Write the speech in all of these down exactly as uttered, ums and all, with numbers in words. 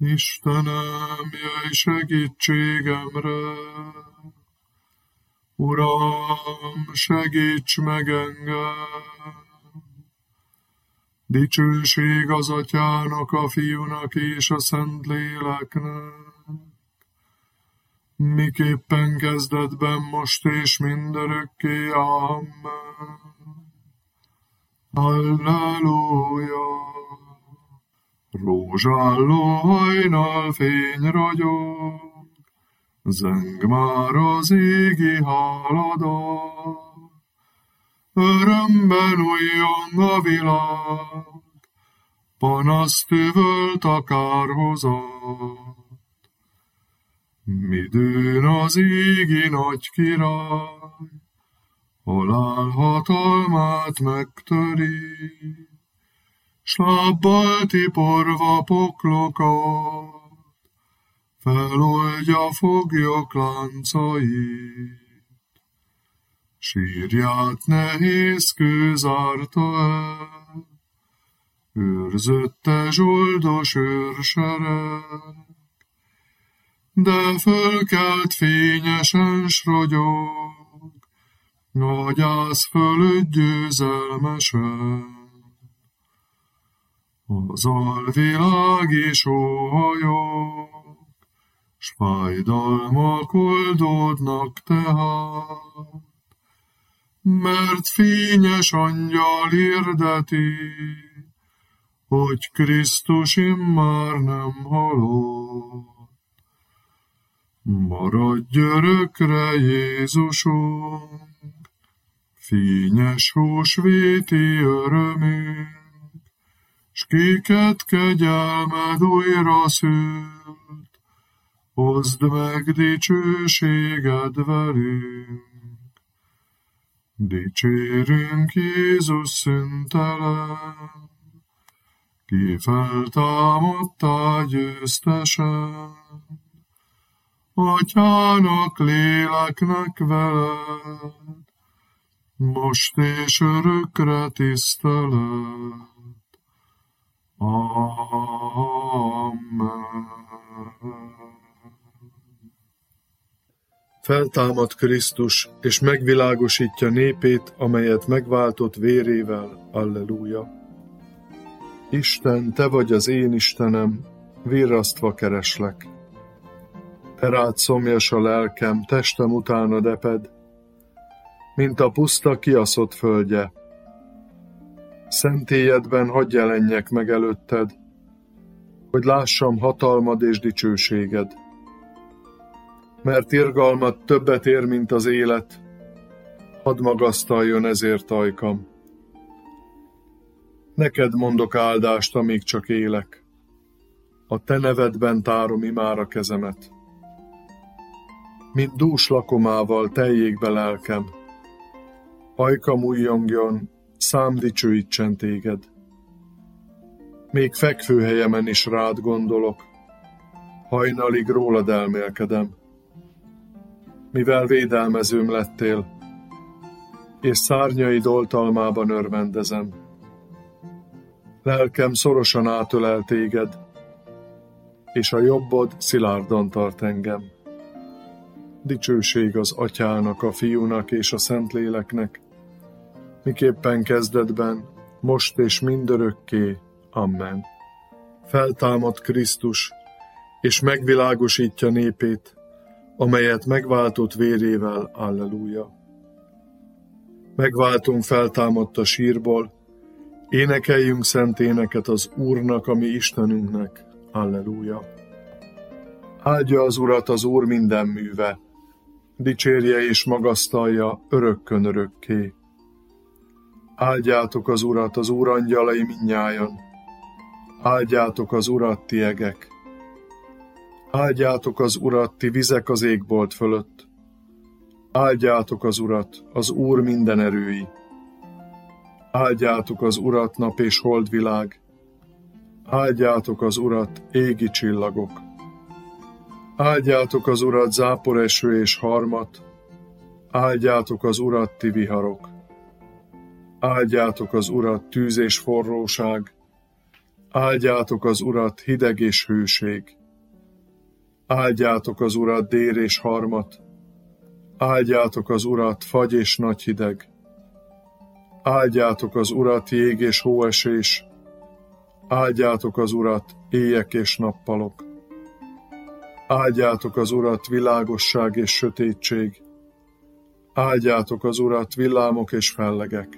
Istenem, jöjj segítségemre! Uram, segíts meg engem! Dicsőség az Atyának, a Fiúnak és a Szentléleknek, miképpen kezdetben, most és mindörökké. Amen. Halleluja! Rózsálló hajnal fény ragyog, zeng már az égi háladat. Örömben újjon a világ, panaszt üvölt a kárhozat. Midőn az égi nagy király, halál hatalmát megtöri, s lábbal tiporva poklokat, feloldja foglyok láncait. Sírját nehéz kő zárta el, őrzötte zsoldos őrsereg, de fölkelt fényesen s ragyog, a gyász fölött győzelmesen. Az alvilág is óhajog, s fájdalmak oldódnak tehát, mert fényes angyal hirdeti, hogy Krisztus immár nem halott. Maradj örökre, Jézusunk, fényes húsvéti örömünk, s kiket kegyelmed újra szült, hozd meg dicsőséged velünk. Dicsérünk Jézus szüntelen, ki feltámadtál győztesen, Atyának, léleknek veled, most és örökre tisztelet. Amen. Feltámad Krisztus, és megvilágosítja népét, amelyet megváltott vérével. Alleluja! Isten, te vagy az én Istenem, virrasztva kereslek. Te rád szomjas a lelkem, testem utánad eped, mint a puszta kiaszott földje. Szentélyedben hadd jelenjek meg előtted, hogy lássam hatalmad és dicsőséged. Mert irgalmad többet ér, mint az élet, hadd magasztaljon ezért ajkam. Neked mondok áldást, amíg csak élek, a te nevedben tárom imára kezemet. Mint dús lakomával teljék be lelkem, ajkam újjongjon, szám dicsőítsen téged. Még fekvőhelyemen is rád gondolok, hajnalig rólad elmélkedem. Mivel védelmezőm lettél, és szárnyaid oltalmában örvendezem. Lelkem szorosan átölel téged, és a jobbod szilárdan tart engem. Dicsőség az Atyának, a Fiúnak és a Szentléleknek, miképpen kezdetben, most és mindörökké. Amen. Feltámad Krisztus, és megvilágosítja népét, amelyet megváltott vérével. Alleluja! Megváltunk feltámadt a sírból, énekeljünk szent éneket az Úrnak, a mi Istenünknek. Alleluja! Áldja az Urat az Úr minden műve, dicsérje és magasztalja örökkön örökké. Áldjátok az Urat, az Úr angyalai mindnyájan, áldjátok az Urat, ti egek. Áldjátok az Urat, ti vizek az égbolt fölött, áldjátok az Urat, az Úr minden erői. Áldjátok az Urat, nap és holdvilág, áldjátok az Urat, égi csillagok. Áldjátok az Urat, záporeső és harmat, áldjátok az Urat, ti viharok. Áldjátok az Urat, tűz és forróság, Áldjátok az Urat, hideg és hőség. Áldjátok az Urat, dér és harmat. Áldjátok az Urat, fagy és nagy hideg. Áldjátok az Urat, jég és hóesés. Áldjátok az Urat, éjek és nappalok. Áldjátok az Urat, világosság és sötétség. Áldjátok az Urat, villámok és fellegek.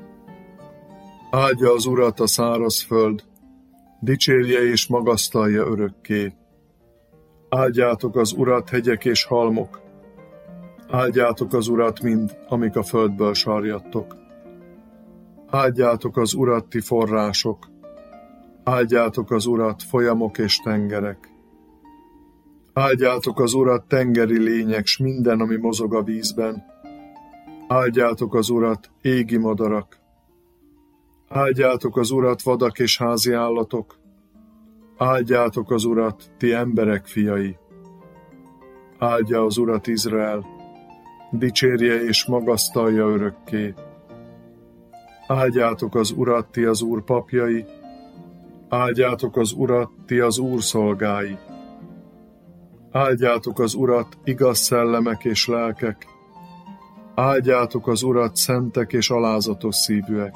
Áldja az Urat a száraz föld, dicsérje és magasztalja örökké. Áldjátok az Urat, hegyek és halmok. Áldjátok az Urat mind, amik a földből sarjadtok. Áldjátok az Urat, ti források. Áldjátok az Urat, folyamok és tengerek. Áldjátok az Urat, tengeri lények, s minden, ami mozog a vízben. Áldjátok az Urat, égi madarak. Áldjátok az Urat, vadak és házi állatok. Áldjátok az Urat, ti emberek fiai. Áldja az Urat Izrael, dicsérje és magasztalja örökké. Áldjátok az Urat, ti az Úr papjai. Áldjátok az Urat, ti az Úr szolgái. Áldjátok az Urat, igaz szellemek és lelkek. Áldjátok az Urat, szentek és alázatos szívűek.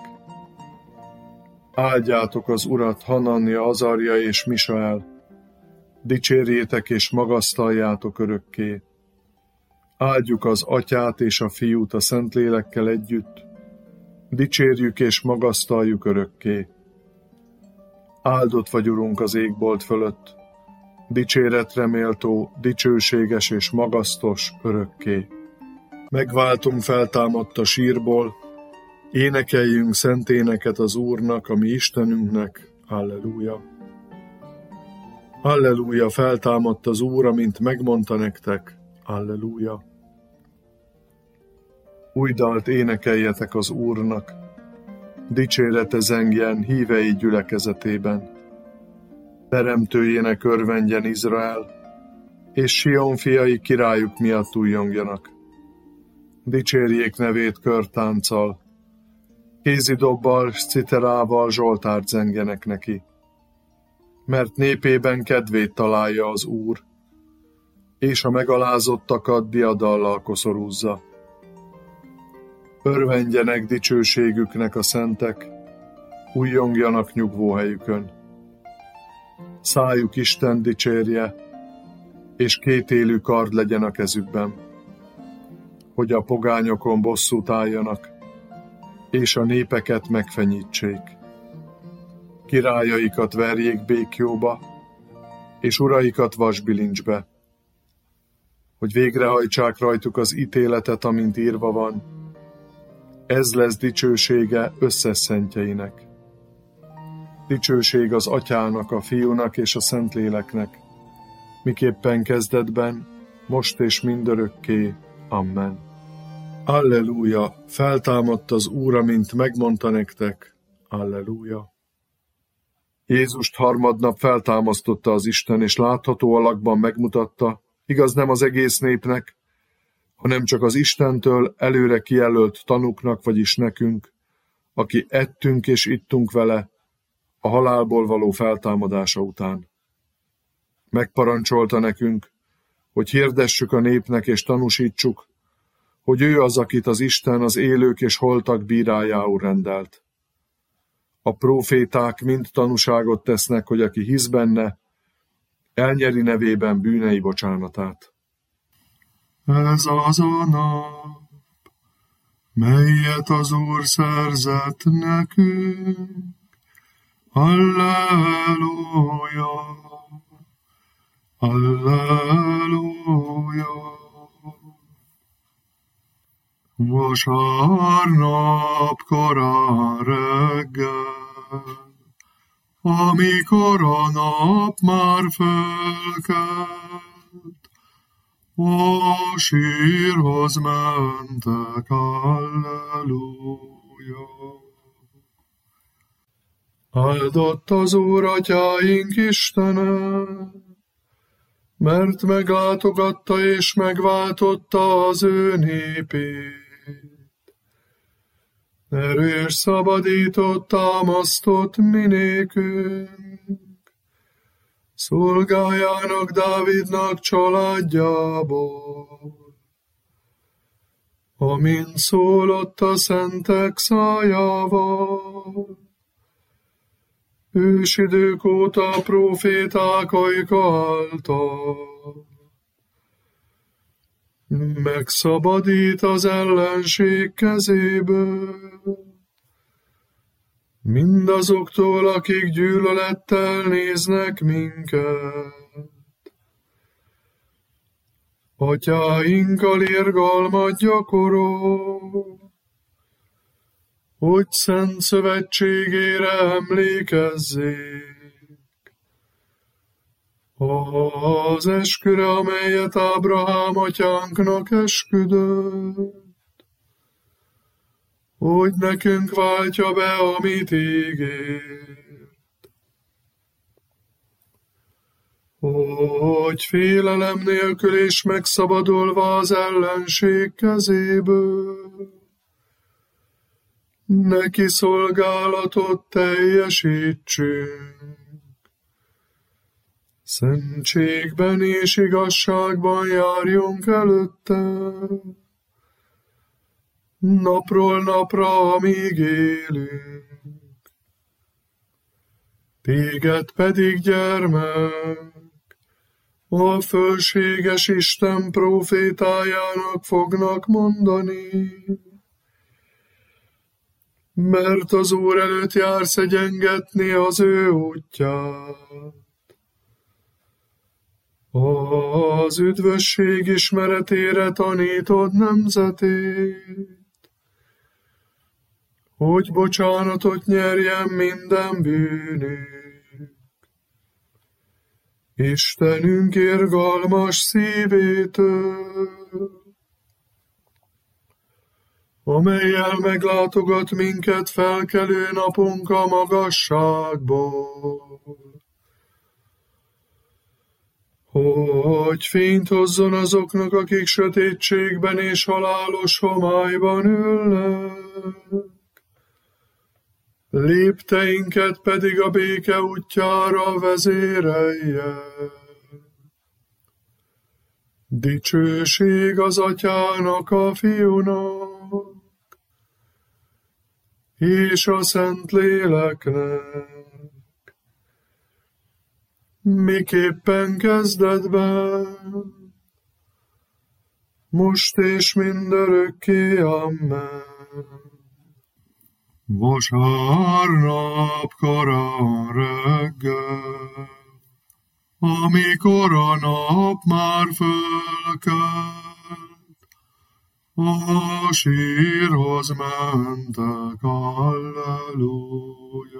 Áldjátok az Urat, Hanania, Azarja és Misael. Dicsérjétek és magasztaljátok örökké. Áldjuk az Atyát és a Fiút a Szentlélekkel együtt. Dicsérjük és magasztaljuk örökké. Áldott vagy, Urunk, az égbolt fölött. Dicséretre méltó, dicsőséges és magasztos örökké. Megváltunk feltámadt a sírból, énekeljünk szent éneket az Úrnak, a mi Istenünknek. Alleluja! Alleluja! Feltámadt az Úr, amint megmondta nektek. Alleluja! Új dalt énekeljetek az Úrnak, dicsérete zengjen hívei gyülekezetében. Teremtőjének örvendjen Izrael, és Sion fiai királyuk miatt újjongjanak. Dicsérjék nevét körtánccal, kézidobbal s citerával zsoltárt zengjenek neki. Mert népében kedvét találja az Úr, és a megalázottakat diadallal koszorúzza. Örvendjenek dicsőségüknek a szentek, újjongjanak nyugvóhelyükön. Szájuk Isten dicsérje, és kétélű kard legyen a kezükben, hogy a pogányokon bosszút álljanak, és a népeket megfenyítsék. Királyaikat verjék békjóba, és uraikat vasbilincsbe, hogy végrehajtsák rajtuk az ítéletet, amint írva van. Ez lesz dicsősége összes szentjeinek. Dicsőség az Atyának, a Fiúnak és a Szentléleknek, miképpen kezdetben, most és mindörökké. Amen. Alleluja! Feltámadt az Úr, amint megmondta nektek. Alleluja! Jézust harmadnap feltámasztotta az Isten, és látható alakban megmutatta, igaz nem az egész népnek, hanem csak az Istentől előre kijelölt tanuknak, vagyis nekünk, aki ettünk és ittunk vele a halálból való feltámadása után. Megparancsolta nekünk, hogy hirdessük a népnek és tanúsítsuk, hogy ő az, akit az Isten az élők és holtak bírájául rendelt. A próféták mind tanúságot tesznek, hogy aki hisz benne, elnyeri nevében bűnei bocsánatát. Ez az a nap, melyet az Úr szerzett nekünk. Alleluja! Alleluja! Vasárnap korán reggel, amikor a nap már felkelt, a sírhoz mentek, alleluja. Áldott az Úr atyáink Istene, mert meglátogatta és megváltotta az ő népét. Erő és szabadított, támasztott minékünk, szolgájának Dávidnak családjából. Amint szólott a szentek szájával, ősidők óta a próféták ajka által. Megszabadít az ellenség kezéből, mindazoktól, akik gyűlölettel néznek minket. Atyáinkkal irgalmat gyakorol, hogy szent szövetségére emlékezzék. Az esküre, amelyet Ábrahám atyánknak esküdött, hogy nekünk váltja be, amit ígért. Hogy félelem nélkül és megszabadulva az ellenség kezéből, neki szolgálatot teljesítsünk. Szentségben és igazságban járjunk előtte, napról napra, amíg élünk. Téged pedig, gyermek, a fölséges Isten prófétájának fognak mondani, mert az Úr előtt jársz egyengetni az ő útját. Az üdvösség ismeretére tanítod nemzetét, hogy bocsánatot nyerjen minden bűnük. Istenünk irgalmas szívétől, amellyel meglátogat minket felkelő napunk a magasságból, hogy fényt hozzon azoknak, akik sötétségben és halálos homályban ülnek, lépteinket pedig a béke útjára vezérelje. Dicsőség az Atyának, a Fiúnak, és a Szentléleknek, miképpen kezdetben, most és mindörökké, amen. Vasárnap korán reggel, amikor a nap már fölkelt, a sírhoz mentek, halleluja.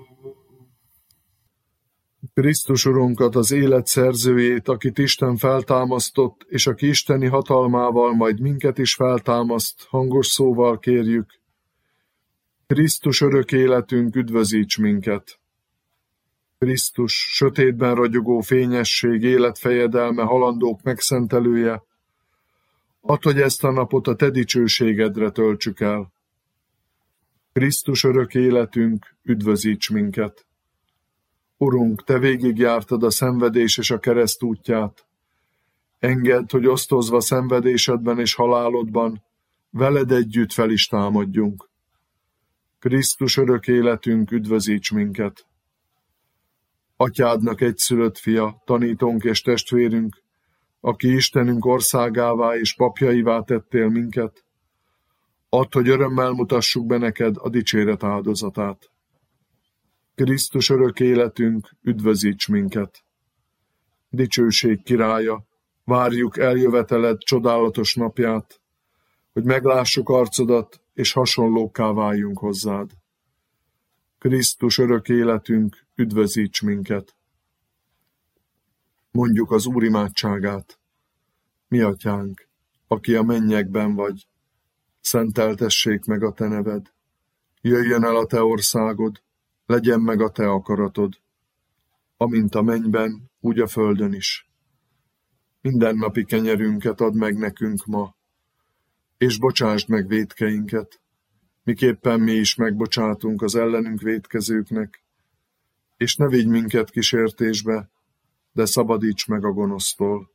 Krisztus Urunkat, az élet szerzőjét, akit Isten feltámasztott, és aki isteni hatalmával majd minket is feltámaszt, hangos szóval kérjük: Krisztus örök életünk, üdvözíts minket! Krisztus, sötétben ragyogó fényesség, életfejedelme, halandók megszentelője, add, hogy ezt a napot a te dicsőségedre töltsük el. Krisztus örök életünk, üdvözíts minket! Urunk, te végigjártad a szenvedés és a kereszt útját. Engedd, hogy osztozva szenvedésedben és halálodban veled együtt fel is támadjunk. Krisztus örök életünk, üdvözíts minket! Atyádnak egyszülött fia, tanítónk és testvérünk, aki Istenünk országává és papjaivá tettél minket, add, hogy örömmel mutassuk be neked a dicséret áldozatát. Krisztus örök életünk, üdvözíts minket! Dicsőség királya, várjuk eljöveteled csodálatos napját, hogy meglássuk arcodat, és hasonlókká váljunk hozzád. Krisztus örök életünk, üdvözíts minket! Mondjuk az Úr imádságát. Mi atyánk, aki a mennyekben vagy, szenteltessék meg a te neved. Jöjjön el a te országod, legyen meg a te akaratod, amint a mennyben, úgy a földön is. Mindennapi kenyerünket add meg nekünk ma, és bocsásd meg vétkeinket, miképpen mi is megbocsátunk az ellenünk vétkezőknek, és ne vigy minket kísértésbe, de szabadíts meg a gonosztól.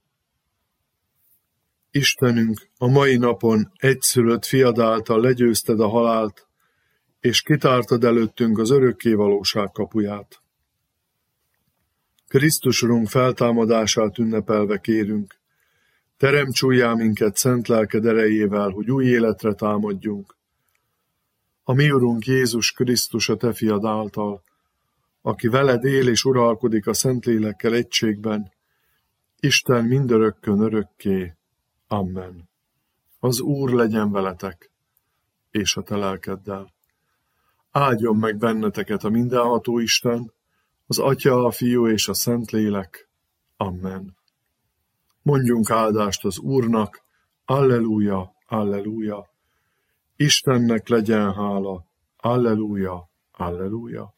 Istenünk, a mai napon egyszülött fiad által legyőzted a halált, és kitártad előttünk az örökké valóság kapuját. Krisztus Urunk feltámadását ünnepelve kérünk, teremts újjá minket szent lelked erejével, hogy új életre támadjunk. A mi Urunk Jézus Krisztus a te fiad által, aki veled él és uralkodik a Szentlélekkel egységben, Isten mindörökkön örökké. Amen. Az Úr legyen veletek, és a te lelkeddel. Áldjon meg benneteket a mindenható Isten, az Atya, a Fiú és a Szentlélek. Amen. Mondjunk áldást az Úrnak, Alleluja, Alleluja. Istennek legyen hála, Alleluja, Alleluja.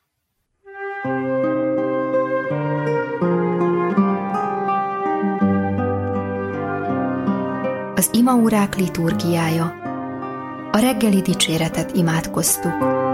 Az imaórák liturgiája. A reggeli dicséretet imádkoztuk.